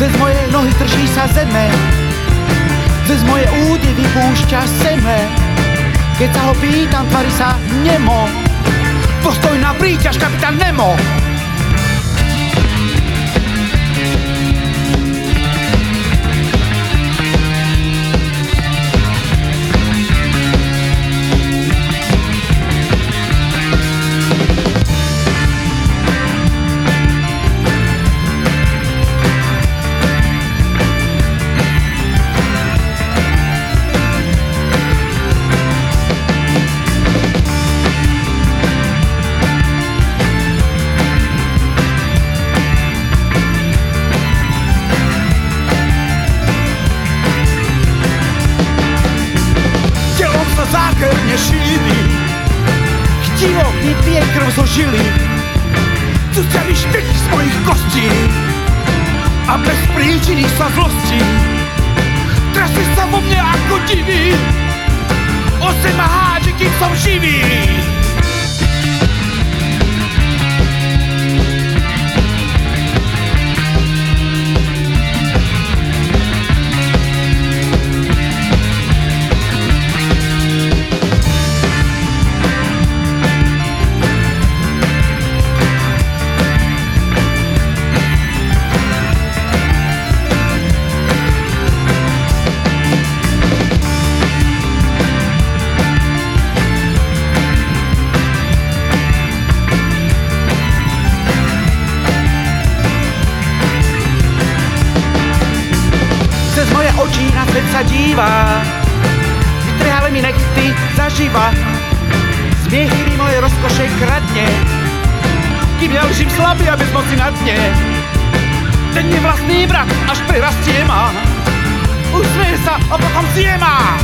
Cez moje nohy drží sa zeme, cez moje údy vypúšťa seme. Keď sa ho pýtam, tvári sa nemo. Dôstojná príťaž, kapitán Nemo. Zákerne šíri, chtivo vypije krv zo žily, cucaví špeky z mojich kostí a bez príčiny sa zlostí. Trasie sa vo mne ako divý, o zem a hádže, kým som živý. Cez moje oči na svet sa dívá, vytrhále mi nechty zaživa. Smiechy mi moje rozkoše kradne, kým ja ležím slabý a bez moci na dne. Ten nevlastný brat až prerastie ma, usmeje sa a potom zje ma.